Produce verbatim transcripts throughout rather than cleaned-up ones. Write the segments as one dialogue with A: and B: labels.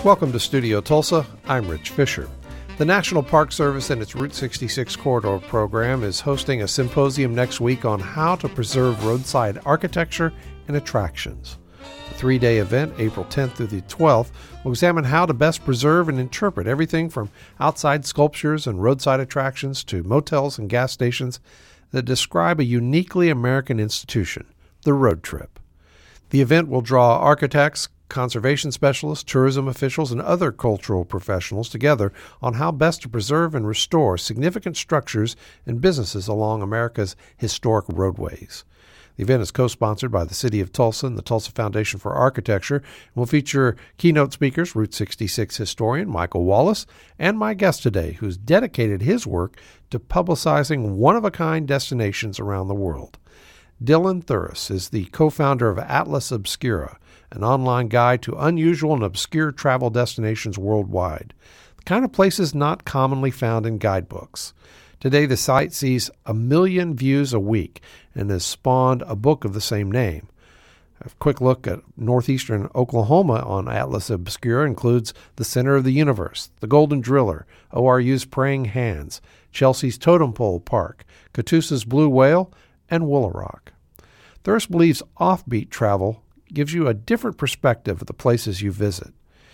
A: Welcome to Studio Tulsa. I'm Rich Fisher. The National Park Service and its Route sixty-six Corridor program is hosting a symposium next week on how to preserve roadside architecture and attractions. The three-day event, April tenth through the twelfth, will examine how to best preserve and interpret everything from outside sculptures and roadside attractions to motels and gas stations that describe a uniquely American institution, the road trip. The event will draw architects, conservation specialists, tourism officials, and other cultural professionals together on how best to preserve and restore significant structures and businesses along America's historic roadways. The event is co-sponsored by the City of Tulsa and the Tulsa Foundation for Architecture and will feature keynote speakers, Route sixty-six historian Michael Wallace, and my guest today, who's dedicated his work to publicizing one-of-a-kind destinations around the world. Dylan Thuras is the co-founder of Atlas Obscura, an online guide to unusual and obscure travel destinations worldwide, the kind of places not commonly found in guidebooks. Today, the site sees a million views a week and has spawned a book of the same name. A quick look at northeastern Oklahoma on Atlas Obscura includes the Center of the Universe, the Golden Driller, O R U's Praying Hands, Chelsea's Totem Pole Park, Catoosa's Blue Whale, and Woolaroc. Thuras believes offbeat travel gives you a different perspective of the places you visit.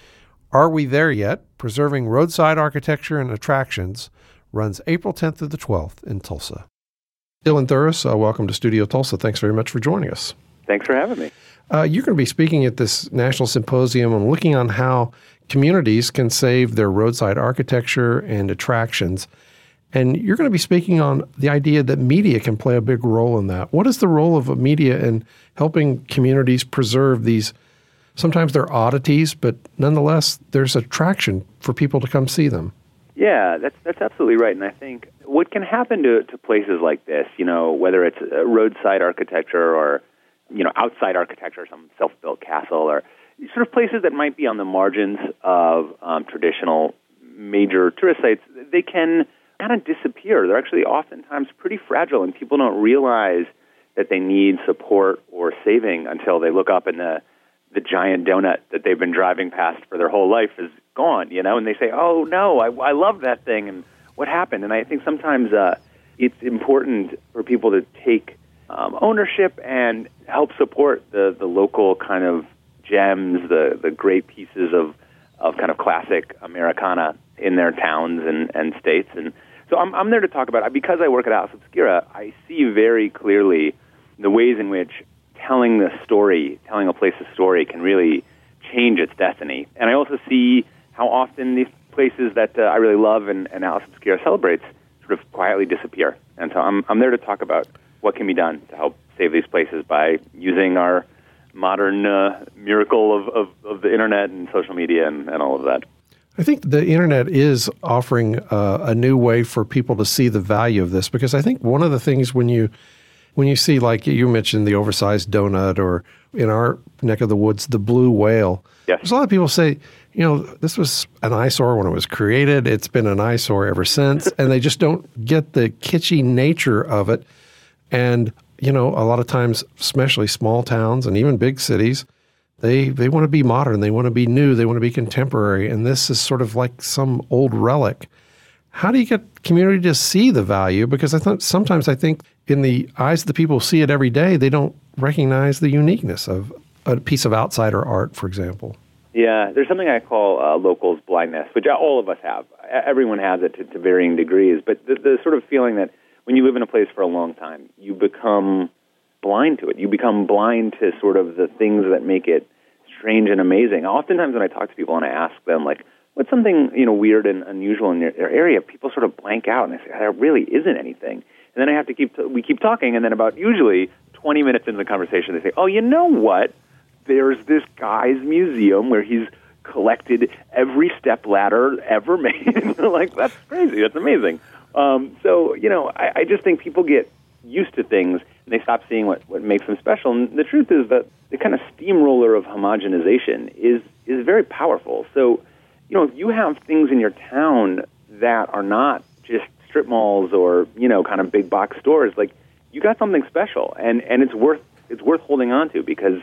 A: Are We There Yet? Preserving Roadside Architecture and Attractions runs April tenth through the twelfth in Tulsa. Dylan Thuras, uh, welcome to Studio Tulsa. Thanks very much for joining us.
B: Thanks for having me.
A: Uh, you're going to be speaking at this national symposium and looking on how communities can save their roadside architecture and attractions. And you're going to be speaking on the idea that media can play a big role in that. What is the role of media in helping communities preserve these? Sometimes they're oddities, but nonetheless, there's attraction for people to come see them.
B: Yeah, that's that's absolutely right. And I think what can happen to, to places like this, you know, whether it's a roadside architecture or, you know, outside architecture, some self-built castle, or sort of places that might be on the margins of um, traditional major tourist sites, they can kind of disappear. They're actually oftentimes pretty fragile, and people don't realize that they need support or saving until they look up and the the giant donut that they've been driving past for their whole life is gone, you know, and they say, oh, no, I, I love that thing, and what happened? And I think sometimes uh, it's important for people to take um, ownership and help support the, the local kind of gems, the, the great pieces of, of kind of classic Americana in their towns and, and states. And so I'm, I'm there to talk about it. Because I work at Atlas Obscura, I see very clearly the ways in which telling the story, telling a place's story can really change its destiny. And I also see how often these places that uh, I really love and, and Atlas Obscura celebrates sort of quietly disappear. And so I'm, I'm there to talk about what can be done to help save these places by using our modern uh, miracle of, of, of the internet and social media and, and all of that.
A: I think the internet is offering uh, a new way for people to see the value of this, because I think one of the things when you when you see, like you mentioned, the oversized donut, or in our neck of the woods, the blue whale,
B: yes.
A: There's a lot of people say, you know, this was an eyesore when it was created. It's been an eyesore ever since, and they just don't get the kitschy nature of it. And, you know, a lot of times, especially small towns and even big cities, They they want to be modern, they want to be new, they want to be contemporary, and this is sort of like some old relic. How do you get community to see the value? Because I thought sometimes I think in the eyes of the people who see it every day, they don't recognize the uniqueness of a piece of outsider art, for example.
B: Yeah, there's something I call uh, locals blindness, which all of us have. Everyone has it to, to varying degrees, but the, the sort of feeling that when you live in a place for a long time, you become blind to it. You become blind to sort of the things that make it strange and amazing. Oftentimes when I talk to people and I ask them, like, what's something, you know, weird and unusual in your, your area, people sort of blank out and they say, there really isn't anything. And then I have to keep, t- we keep talking, and then about usually twenty minutes into the conversation, they say, oh, you know what? There's this guy's museum where he's collected every stepladder ever made. Like, that's crazy. That's amazing. Um, so, you know, I, I just think people get used to things and they stop seeing what, what makes them special. And the truth is that the kind of steamroller of homogenization is is very powerful. So, you know, if you have things in your town that are not just strip malls or, you know, kind of big box stores, like, you got something special, and, and it's worth it's worth holding on to, because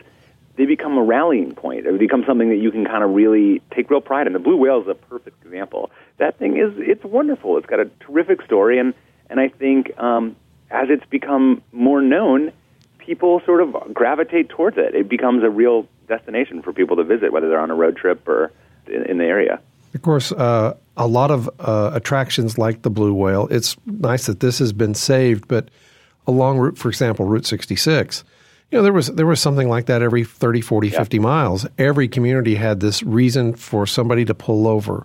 B: they become a rallying point. It becomes something that you can kind of really take real pride in. The blue whale is a perfect example. That thing is, it's wonderful. It's got a terrific story, and, and I think um, as it's become more known, people sort of gravitate towards it. It becomes a real destination for people to visit, whether they're on a road trip or in, in the area.
A: Of course, uh, a lot of uh, attractions like the blue whale, it's nice that this has been saved, but along Route, for example, Route sixty-six, you know, there was there was something like that every thirty, forty, yeah. fifty miles. Every community had this reason for somebody to pull over,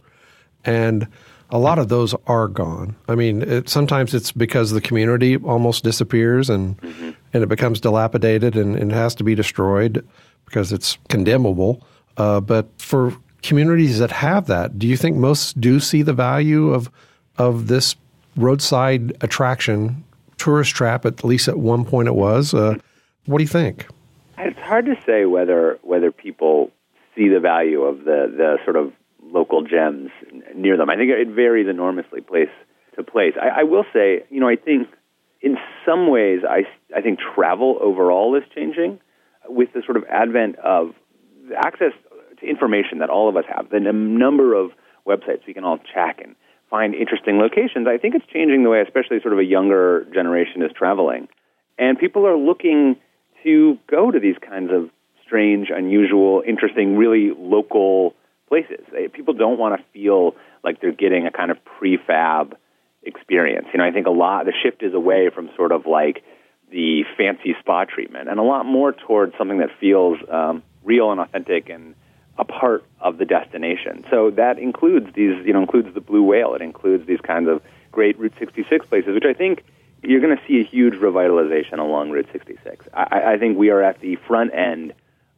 A: and a lot of those are gone. I mean, it, sometimes it's because the community almost disappears and mm-hmm. and it becomes dilapidated and, and has to be destroyed because it's condemnable. Uh, but for communities that have that, do you think most do see the value of of this roadside attraction, tourist trap, at least at one point it was? Uh, what do you think?
B: It's hard to say whether whether people see the value of the, the sort of local gems near them. I think it varies enormously place to place. I, I will say, you know, I think in some ways, I, I think travel overall is changing with the sort of advent of access to information that all of us have, the number of websites we can all check and find interesting locations. I think it's changing the way, especially sort of a younger generation is traveling. And people are looking to go to these kinds of strange, unusual, interesting, really local places. People don't want to feel like they're getting a kind of prefab experience. You know, I think a lot, the shift is away from sort of like the fancy spa treatment and a lot more towards something that feels um, real and authentic and a part of the destination. So that includes these, you know, includes the blue whale. It includes these kinds of great Route sixty-six places, which I think you're going to see a huge revitalization along Route sixty-six. I, I think we are at the front end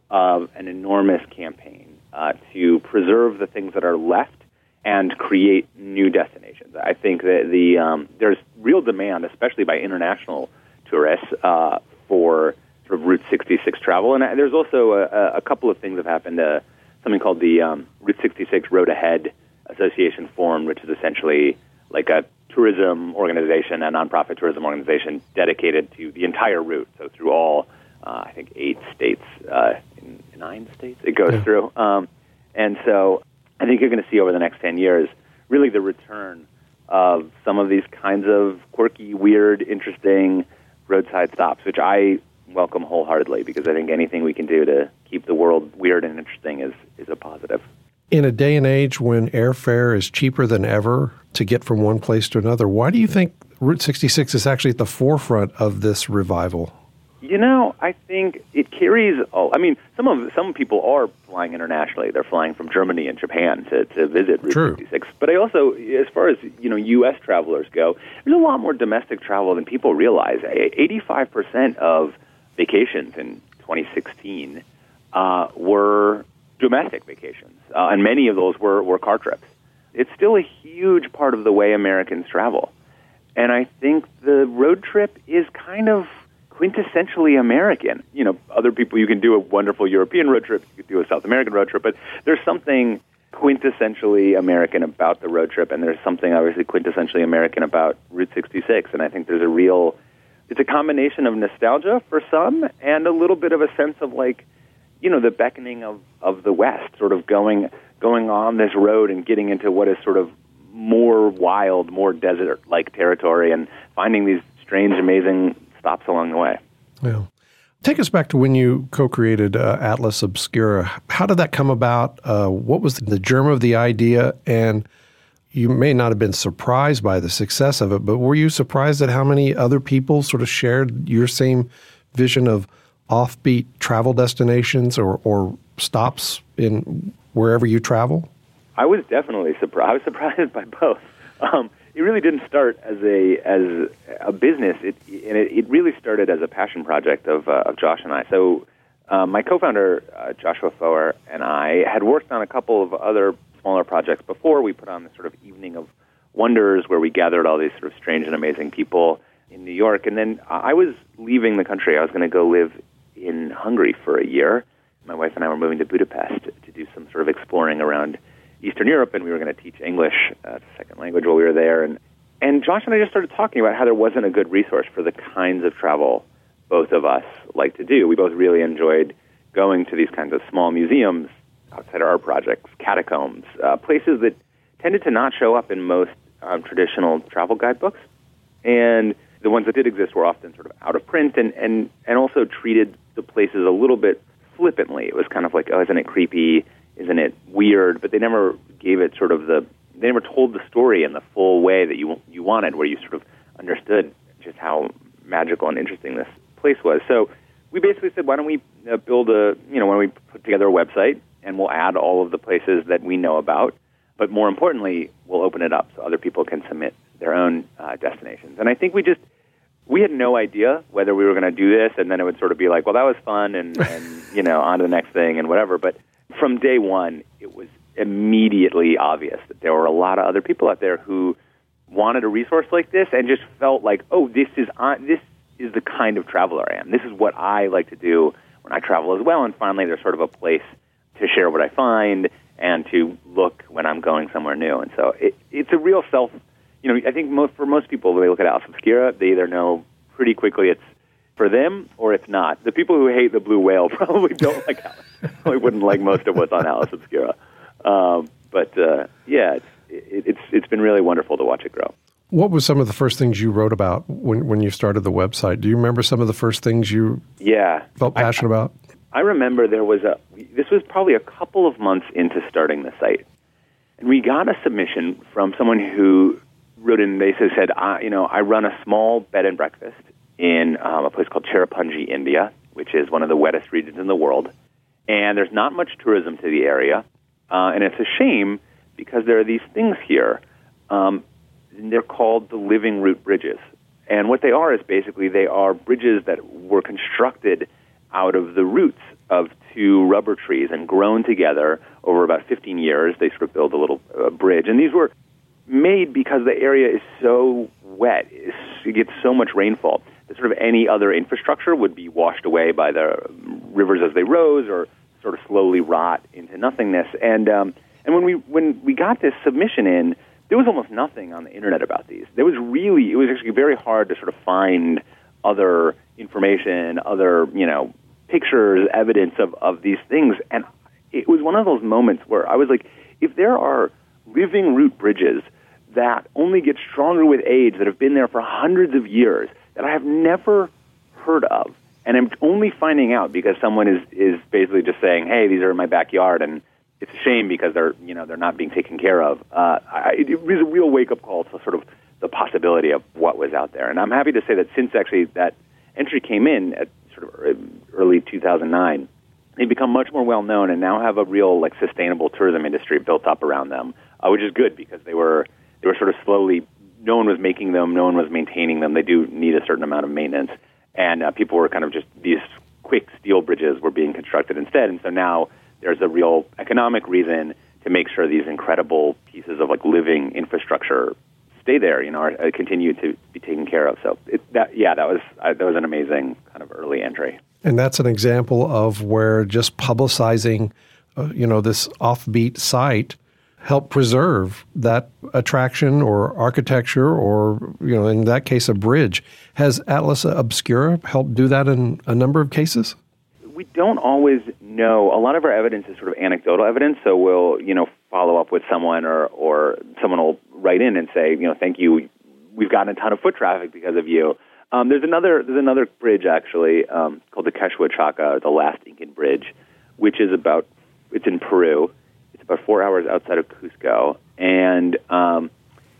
B: of an enormous campaign uh, to preserve the things that are left and create new destinations. I think that the um, there's real demand, especially by international tourists, uh, for sort of Route sixty-six travel. And there's also a, a couple of things that have happened. Uh, something called the um, Route sixty-six Road Ahead Association formed, which is essentially like a tourism organization, a nonprofit tourism organization dedicated to the entire route. So through all, uh, I think, eight states, uh, in nine states it goes yeah. through. Um, and so I think you're going to see over the next ten years really the return of some of these kinds of quirky, weird, interesting roadside stops, which I welcome wholeheartedly because I think anything we can do to keep the world weird and interesting is, is a positive.
A: In a day and age when airfare is cheaper than ever to get from one place to another, why do you think Route sixty-six is actually at the forefront of this revival?
B: You know, I think it carries, oh, I mean, some of some people are flying internationally. They're flying from Germany and Japan to, to visit Route
A: True.
B: sixty-six. But I also, as far as, you know, U S travelers go, there's a lot more domestic travel than people realize. eighty-five percent of vacations in twenty sixteen uh, were domestic vacations, uh, and many of those were, were car trips. It's still a huge part of the way Americans travel. And I think the road trip is kind of quintessentially American. You know, other people, you can do a wonderful European road trip, you can do a South American road trip, but there's something quintessentially American about the road trip, and there's something obviously quintessentially American about Route sixty-six. And I think there's a real, it's a combination of nostalgia for some and a little bit of a sense of like, you know, the beckoning of, of the West, sort of going going on this road and getting into what is sort of more wild, more desert-like territory and finding these strange, amazing stops along the way.
A: Yeah. Take us back to when you co-created uh, Atlas Obscura. How did that come about? Uh, what was the germ of the idea? And you may not have been surprised by the success of it, but were you surprised at how many other people sort of shared your same vision of offbeat travel destinations or, or stops in wherever you travel?
B: I was definitely surprised. I was surprised by both. Um, it really didn't start as a as a business. It and it, it really started as a passion project of uh, of Josh and I. So uh, my co-founder uh, Joshua Foer and I had worked on a couple of other smaller projects before. We put on this sort of evening of wonders where we gathered all these sort of strange and amazing people in New York. And then I was leaving the country. I was going to go live in Hungary for a year. My wife and I were moving to Budapest to do some sort of exploring around Eastern Europe, and we were going to teach English as a second language while we were there. And, and Josh and I just started talking about how there wasn't a good resource for the kinds of travel both of us like to do. We both really enjoyed going to these kinds of small museums, outside art projects, catacombs, uh, places that tended to not show up in most um, traditional travel guidebooks. And the ones that did exist were often sort of out of print and, and, and also treated the places a little bit flippantly. It was kind of like, oh, isn't it creepy? Isn't it weird? But they never gave it sort of the, they never told the story in the full way that you you wanted, where you sort of understood just how magical and interesting this place was. So we basically said, why don't we uh, build a, you know, why don't we put together a website and we'll add all of the places that we know about. But more importantly, we'll open it up so other people can submit their own uh, destinations. And I think we just, we had no idea whether we were going to do this, and then it would sort of be like, well, that was fun, and, and you know, on to the next thing and whatever. But from day one, it was immediately obvious that there were a lot of other people out there who wanted a resource like this and just felt like, oh, this is on, this is the kind of traveler I am. This is what I like to do when I travel as well. And finally, there's sort of a place to share what I find and to look when I'm going somewhere new. And so it, it's a real self, you know, I think most, for most people, when they look at Atlas Obscura, they either know pretty quickly it's for them or it's not. The people who hate the blue whale probably don't like Atlas. Probably wouldn't like most of what's on Atlas Obscura. Um, but, uh, yeah, it's, it, it's it's been really wonderful to watch it grow.
A: What was some of the first things you wrote about when, when you started the website? Do you remember some of the first things you
B: yeah.
A: felt passionate
B: I,
A: about?
B: I remember there was a, this was probably a couple of months into starting the site. And we got a submission from someone who wrote in, they said, I, you know, I run a small bed and breakfast in um, a place called Cherrapunji, India, which is one of the wettest regions in the world. And there's not much tourism to the area. Uh, and it's a shame because there are these things here. Um, they're called the living root bridges. And what they are is basically they are bridges that were constructed out of the roots of two rubber trees and grown together over about fifteen years. They sort of build a little uh, bridge. And these were made because the area is so wet. It's, it gets so much rainfall that sort of any other infrastructure would be washed away by the rivers as they rose or sort of slowly rot into nothingness. And um, and when we when we got this submission in, there was almost nothing on the internet about these. There was really, it was actually very hard to sort of find other information, other, you know, pictures, evidence of, of these things. And it was one of those moments where I was like, if there are living root bridges that only get stronger with age, that have been there for hundreds of years, that I have never heard of, and I'm only finding out because someone is, is basically just saying, hey, these are in my backyard, and it's a shame because they're, you know, they're not being taken care of. Uh, I, it was a real wake-up call to sort of the possibility of what was out there. And I'm happy to say that since actually that entry came in at sort of early two thousand nine, they've become much more well-known and now have a real, like, sustainable tourism industry built up around them, uh, which is good because they were they were sort of slowly, no one was making them, no one was maintaining them. They do need a certain amount of maintenance. And uh, people were kind of just, these quick steel bridges were being constructed instead. And so now there's a real economic reason to make sure these incredible pieces of like living infrastructure stay there, you know, or uh, continue to be taken care of. So it, that, yeah, that was uh, that was an amazing kind of early entry.
A: And that's an example of where just publicizing, uh, you know, this offbeat site helped preserve that attraction or architecture or, you know, in that case, a bridge. Has Atlas Obscura helped do that in a number of cases?
B: We don't always know. A lot of our evidence is sort of anecdotal evidence, so we'll, you know, follow up with someone or, or someone will write in and say, you know, thank you, we've gotten a ton of foot traffic because of you. Um, there's another there's another bridge, actually, um, called the Quechua Chaca, the last Incan bridge, which is about, it's in Peru. It's about four hours outside of Cusco, and um,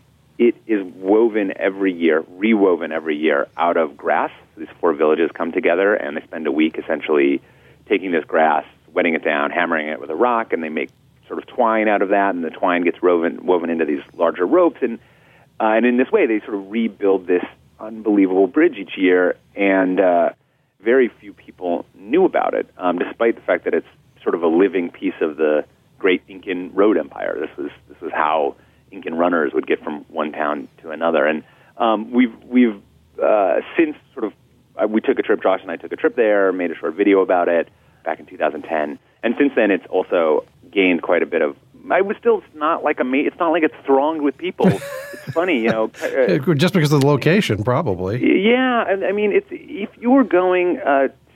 B: it is woven every year, rewoven every year out of grass. These four villages come together, and they spend a week essentially taking this grass, wetting it down, hammering it with a rock, and they make sort of twine out of that, and the twine gets woven, woven into these larger ropes. And, uh, and in this way, they sort of rebuild this unbelievable bridge each year, and uh, very few people knew about it, um, despite the fact that it's sort of a living piece of the great Incan road empire. This was this was how Incan runners would get from one town to another. And um, we've we've uh, since sort of uh, we took a trip. Josh and I took a trip there, made a short video about it back in two thousand ten, and since then it's also gained quite a bit of. I was still it's not like a it's not like it's thronged with people. It's funny, you know. Uh,
A: Just because of the location, probably.
B: Yeah, I, I mean, it's if you were going uh,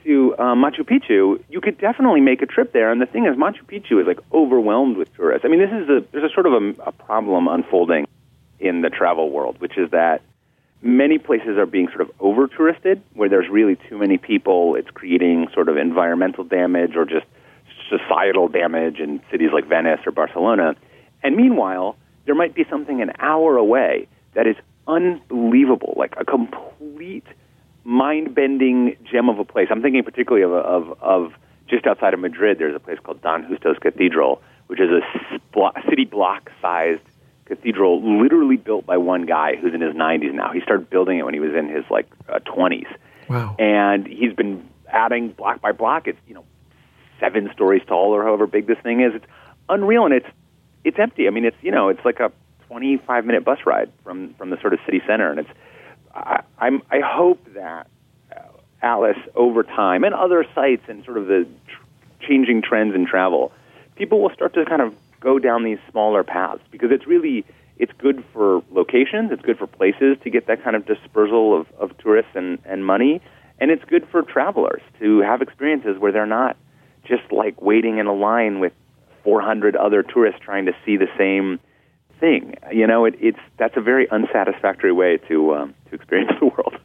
B: to uh, Machu Picchu, you could definitely make a trip there. And the thing is, Machu Picchu is like overwhelmed with tourists. I mean, this is a there's a sort of a, a problem unfolding in the travel world, which is that many places are being sort of over-touristed, where there's really too many people. It's creating sort of environmental damage or just societal damage in cities like Venice or Barcelona. And meanwhile, there might be something an hour away that is unbelievable, like a complete mind-bending gem of a place. I'm thinking particularly of, of, of just outside of Madrid, there's a place called Don Justos Cathedral, which is a spl- city block-sized cathedral literally built by one guy who's in his nineties now. He started building it when he was in his, like, uh, twenties.
A: Wow.
B: And he's been adding block by block. It's, you know, seven stories tall or however big this thing is. It's unreal, and it's it's empty. I mean, it's, you know, it's like a twenty-five minute bus ride from, from the sort of city center, and it's I, I'm I hope that uh, Atlas over time and other sites and sort of the tr- changing trends in travel, people will start to kind of go down these smaller paths, because it's really it's good for locations, it's good for places to get that kind of dispersal of, of tourists and, and money, and it's good for travelers to have experiences where they're not just like waiting in a line with four hundred other tourists trying to see the same thing. You know, it, it's that's a very unsatisfactory way to um, to experience the world.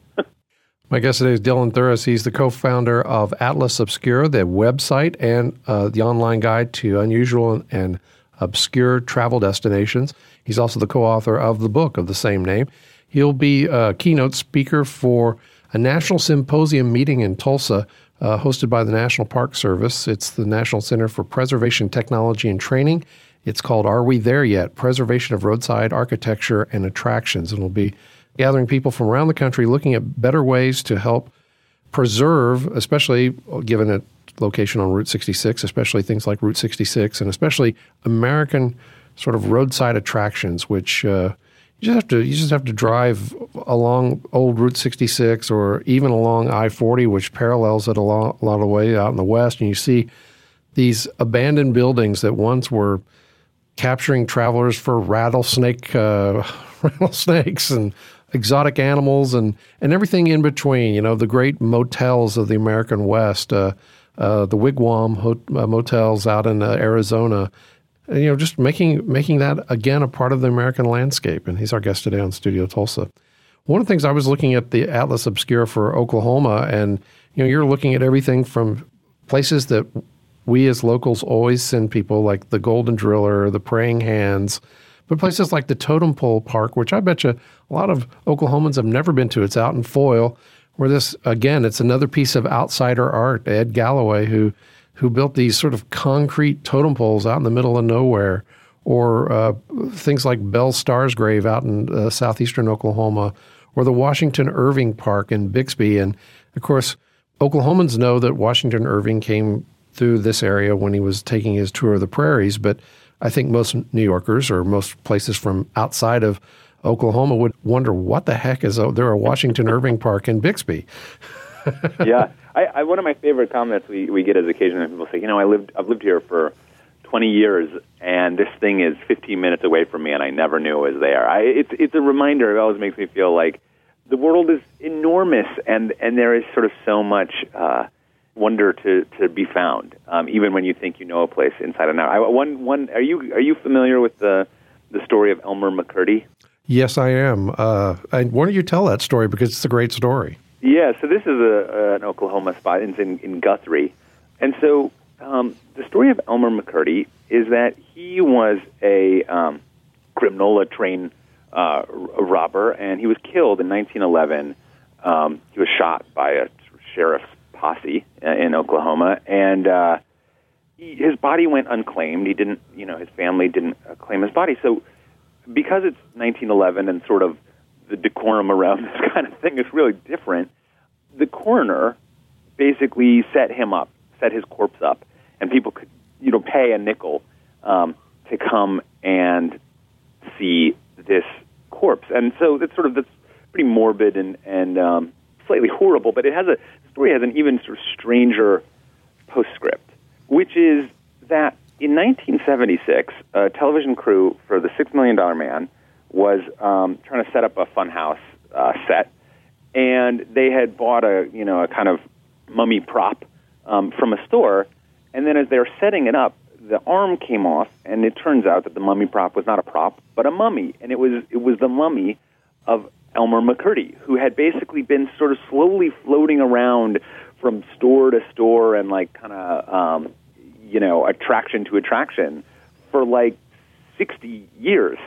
A: My guest today is Dylan Thuras. He's the co-founder of Atlas Obscura, the website and uh, the online guide to unusual and obscure travel destinations. He's also the co-author of the book of the same name. He'll be a keynote speaker for a national symposium meeting in Tulsa, uh, hosted by the National Park Service. It's the National Center for Preservation Technology and Training. It's called Are We There Yet? Preservation of Roadside Architecture and Attractions. And we'll be gathering people from around the country looking at better ways to help preserve, especially given its location on Route sixty-six, especially things like Route sixty-six, and especially American sort of roadside attractions, which uh, you just have to you just have to drive along old Route sixty-six or even along I forty, which parallels it a lot, a lot of the way out in the west, and you see these abandoned buildings that once were capturing travelers for rattlesnake uh, rattlesnakes and exotic animals and, and everything in between. You know, the great motels of the American West, uh, uh, the wigwam ho- uh, motels out in uh, Arizona. And, you know, just making making that again a part of the American landscape. And he's our guest today on Studio Tulsa. One of the things I was looking at the Atlas Obscura for Oklahoma, and you know, you're looking at everything from places that we as locals always send people, like the Golden Driller, the Praying Hands, but places like the Totem Pole Park, which I bet you a lot of Oklahomans have never been to. It's out in Foyle, where this, again, it's another piece of outsider art. Ed Galloway, who who built these sort of concrete totem poles out in the middle of nowhere, or uh, things like Belle Starr's grave out in uh, southeastern Oklahoma, or the Washington Irving Park in Bixby. And, of course, Oklahomans know that Washington Irving came through this area when he was taking his tour of the prairies, but I think most New Yorkers or most places from outside of Oklahoma would wonder, what the heck is there a Washington Irving Park in Bixby?
B: Yeah. I, I, one of my favorite comments we, we get is occasionally people say, you know, I lived, I've lived here for twenty years, and this thing is fifteen minutes away from me, and I never knew it was there. I, it's, it's a reminder. It always makes me feel like the world is enormous, and, and there is sort of so much uh, wonder to, to be found, um, even when you think you know a place inside and out. I, one, one, are you are you familiar with the the story of Elmer McCurdy?
A: Yes, I am. Uh, and why don't you tell that story, because it's a great story.
B: Yeah, so this is a, uh, an Oklahoma spot. It's in, in Guthrie. And so um, the story of Elmer McCurdy is that he was a um, criminal, a train uh, robber, and he was killed in nineteen eleven. Um, he was shot by a sheriff's posse in Oklahoma, and uh, he, his body went unclaimed. He didn't, you know, his family didn't uh, claim his body. So because it's nineteen eleven and sort of the decorum around this kind of thing is really different, the coroner basically set him up, set his corpse up, and people could, you know, pay a nickel um, to come and see this corpse. And so that's sort of, that's pretty morbid and, and um, slightly horrible, but it has a, the story has an even sort of stranger postscript, which is that in nineteen seventy-six, a television crew for the Six Million Dollar Man was um, trying to set up a funhouse uh, set, and they had bought a, you know, a kind of mummy prop um, from a store, and then as they were setting it up, the arm came off, and it turns out that the mummy prop was not a prop, but a mummy, and it was it was the mummy of Elmer McCurdy, who had basically been sort of slowly floating around from store to store and like kind of um, you know attraction to attraction for like sixty years,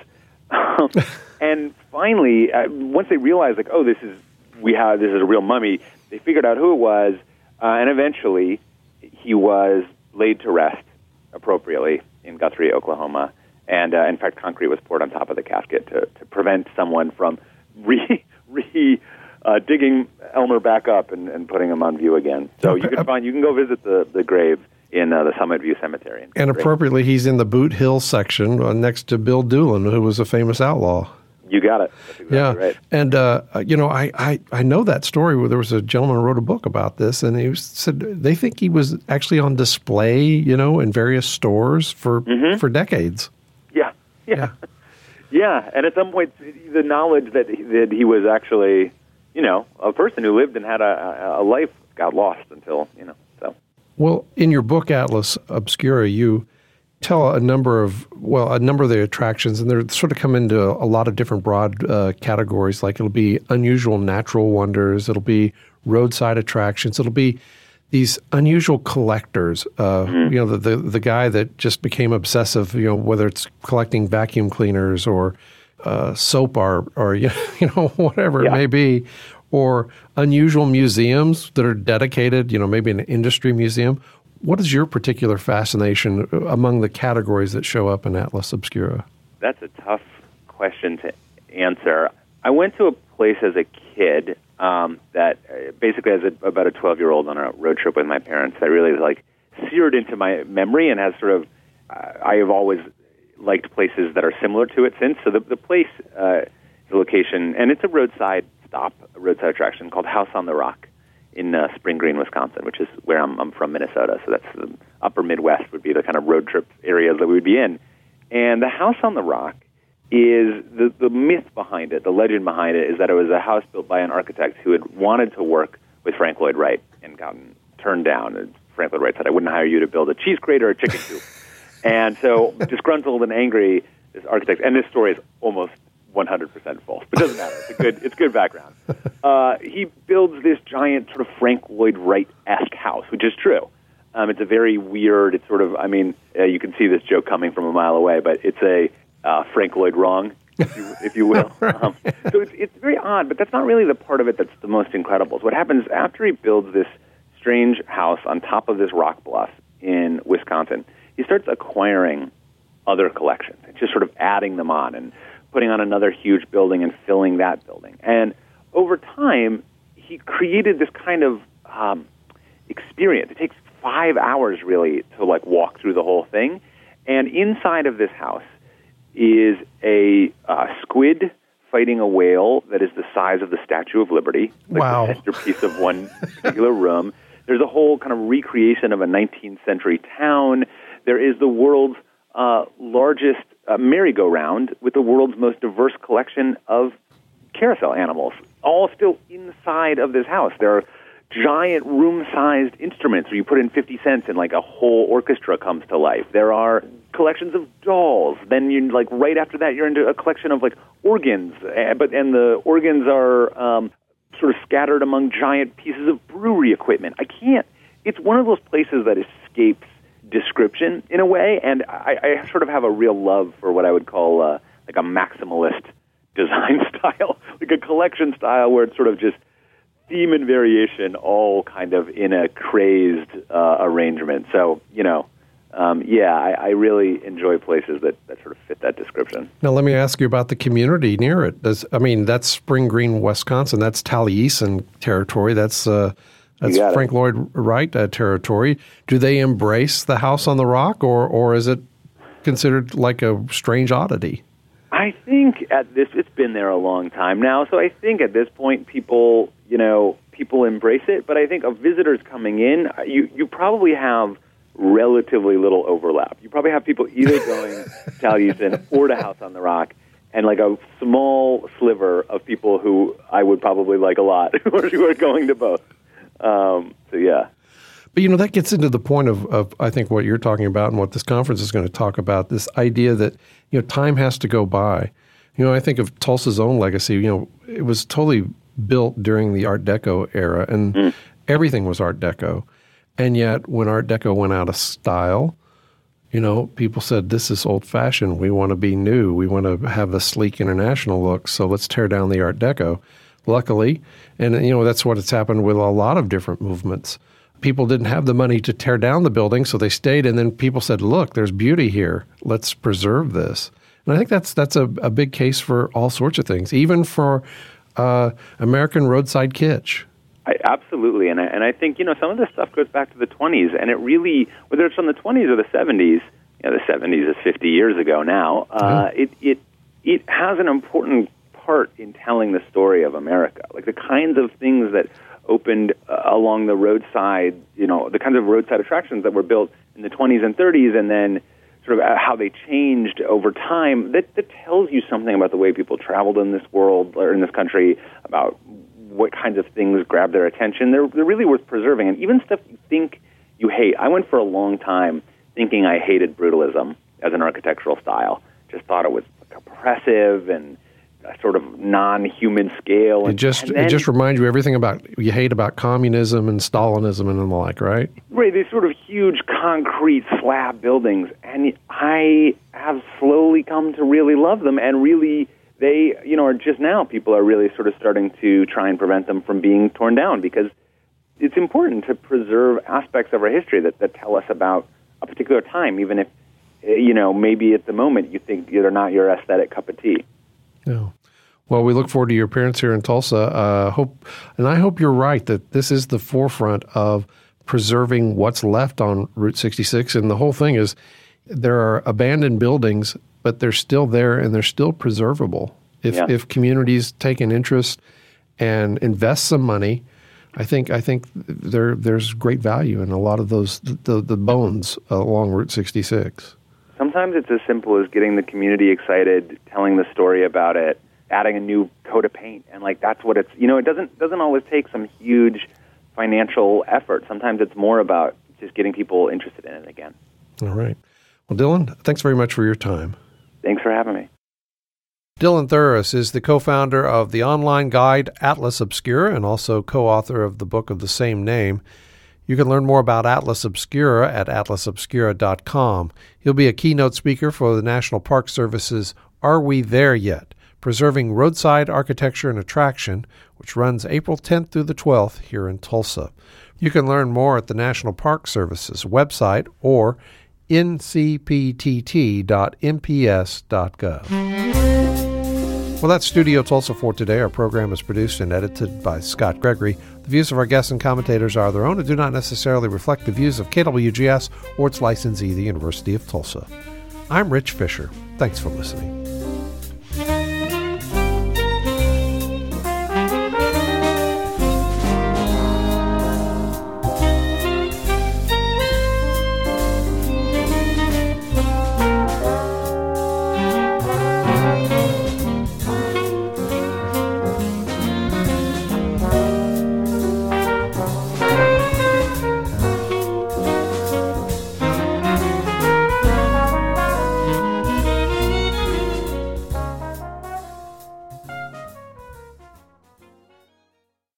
B: and finally, uh, once they realized like, oh, this is we have this is a real mummy, they figured out who it was, uh, and eventually he was laid to rest appropriately in Guthrie, Oklahoma, and uh, in fact, concrete was poured on top of the casket to, to prevent someone from re, re uh, digging Elmer back up and, and putting him on view again. So you can find you can go visit the, the grave in uh, the Summit View Cemetery.
A: And appropriately, he's in the Boot Hill section uh, next to Bill Doolin, who was a famous outlaw.
B: You got it. That's exactly
A: yeah.
B: right.
A: And, uh, you know, I, I, I know that story where there was a gentleman who wrote a book about this, and he was, said they think he was actually on display, you know, in various stores for
B: mm-hmm.
A: for decades.
B: Yeah. Yeah. Yeah. Yeah. And at some point, the knowledge that he, that he was actually, you know, a person who lived and had a, a life got lost until, you know, so.
A: Well, in your book, Atlas Obscura, you tell a number of, well, a number of the attractions, and they're sort of come into a lot of different broad uh, categories, like it'll be unusual natural wonders, it'll be roadside attractions, it'll be these unusual collectors, uh, mm-hmm. you know, the, the the guy that just became obsessive, you know, whether it's collecting vacuum cleaners or uh, soap or, or, you know, whatever yeah. it may be, or unusual museums that are dedicated, you know, maybe an industry museum. What is your particular fascination among the categories that show up in Atlas Obscura?
B: That's a tough question to answer. I went to a place as a kid um, that uh, basically as a, about a twelve-year-old on a road trip with my parents that really like seared into my memory and has sort of, uh, I have always liked places that are similar to it since. So the, the place, uh, the location, and it's a roadside stop, a roadside attraction called House on the Rock in uh, Spring Green, Wisconsin, which is where I'm, I'm from, Minnesota. So that's the upper Midwest would be the kind of road trip areas that we would be in. And the House on the Rock is, the, the myth behind it, the legend behind it, is that it was a house built by an architect who had wanted to work with Frank Lloyd Wright and gotten turned down. And Frank Lloyd Wright said, I wouldn't hire you to build a cheese crate or a chicken coop. And so disgruntled and angry, this architect, and this story is almost one hundred percent false, but it doesn't matter. It's a good, it's good background. Uh, he builds this giant sort of Frank Lloyd Wright-esque house, which is true. Um, it's a very weird, it's sort of, I mean, uh, you can see this joke coming from a mile away, but it's a uh, Frank Lloyd wrong, if you, if you will. Um, so it's, it's very odd, but that's not really the part of it that's the most incredible. So what happens after he builds this strange house on top of this rock bluff in Wisconsin, he starts acquiring other collections and just sort of adding them on and putting on another huge building and filling that building. And over time, he created this kind of um, experience. It takes five hours, really, to, like, walk through the whole thing. And inside of this house is a uh, squid fighting a whale that is the size of the Statue of Liberty, like
A: wow.
B: the centerpiece of one particular room. There's a whole kind of recreation of a nineteenth century town. There is the world's uh, largest uh, merry-go-round with the world's most diverse collection of carousel animals, all still inside of this house. There are giant room-sized instruments where you put in fifty cents and like a whole orchestra comes to life. There are collections of dolls. Then you like right after that you're into a collection of like organs, but and the organs are um, sort of scattered among giant pieces of brewery equipment. I can't. It's one of those places that escapes description in a way, and I, I sort of have a real love for what I would call uh, like a maximalist design style, like a collection style where it's sort of just theme and variation all kind of in a crazed uh, arrangement. So, you know, um, yeah, I, I really enjoy places that, that sort of fit that description.
A: Now, let me ask you about the community near it. Does, I mean, that's Spring Green, Wisconsin. That's Taliesin territory. That's uh, that's Frank Lloyd Wright uh, territory. Do they embrace the House on the Rock, or or is it considered like a strange oddity?
B: I think at this, it's been there a long time now, so I think at this point people, you know, people embrace it, but I think of visitors coming in, you, you probably have relatively little overlap. You probably have people either going to Taliesin or to House on the Rock, and like a small sliver of people who I would probably like a lot who are going to both. Um, so, yeah.
A: But, you know, that gets into the point of, of, I think, what you're talking about and what this conference is going to talk about, this idea that, you know, time has to go by. You know, I think of Tulsa's own legacy. You know, it was totally built during the Art Deco era, and mm. everything was Art Deco. And yet, when Art Deco went out of style, you know, people said, this is old-fashioned. We want to be new. We want to have a sleek international look, so let's tear down the Art Deco. Luckily, and, you know, that's what has happened with a lot of different movements. People didn't have the money to tear down the building, so they stayed, and then people said, look, there's beauty here. Let's preserve this. And I think that's that's a, a big case for all sorts of things, even for uh, American roadside kitsch.
B: I, absolutely, and I, and I think, you know, some of this stuff goes back to the twenties, and it really, whether it's from the twenties or the seventies, you know, the seventies is fifty years ago now, uh, yeah. it, it, it has an important part in telling the story of America, like the kinds of things that opened uh, along the roadside, you know, the kinds of roadside attractions that were built in the twenties and thirties, and then sort of how they changed over time, that, that tells you something about the way people traveled in this world or in this country, about what kinds of things grab their attention. They're, they're really worth preserving. And even stuff you think you hate. I went for a long time thinking I hated brutalism as an architectural style. Just thought it was like oppressive and a sort of non-human scale.
A: And, it just and then, it just reminds you everything about you hate about communism and Stalinism and the like, right?
B: Right, these sort of huge concrete slab buildings. And I have slowly come to really love them, and really they, you know, are just now people are really sort of starting to try and prevent them from being torn down, because it's important to preserve aspects of our history that, that tell us about a particular time, even if, you know, maybe at the moment you think they're not your aesthetic cup of tea.
A: Yeah. Well, we look forward to your appearance here in Tulsa. Uh, hope, and I hope you're right that this is the forefront of preserving what's left on Route sixty-six. And the whole thing is there are abandoned buildings, but they're still there and they're still preservable. If yeah. if communities take an interest and invest some money, I think I think there there's great value in a lot of those the the bones along Route sixty-six.
B: Sometimes it's as simple as getting the community excited, telling the story about it, adding a new coat of paint, and like that's what it's. You know, it doesn't doesn't always take some huge financial effort. Sometimes it's more about just getting people interested in it again.
A: All right. Well, Dylan, thanks very much for your time.
B: Thanks for having me.
A: Dylan Thuras is the co-founder of the online guide Atlas Obscura and also co-author of the book of the same name. You can learn more about Atlas Obscura at atlas obscura dot com. He'll be a keynote speaker for the National Park Service's Are We There Yet? Preserving Roadside Architecture and Attraction, which runs April tenth through the twelfth here in Tulsa. You can learn more at the National Park Service's website or n c p t t dot m p s dot gov. Well, that's Studio Tulsa for today. Our program is produced and edited by Scott Gregory. The views of our guests and commentators are their own and do not necessarily reflect the views of K W G S or its licensee, the University of Tulsa. I'm Rich Fisher. Thanks for listening.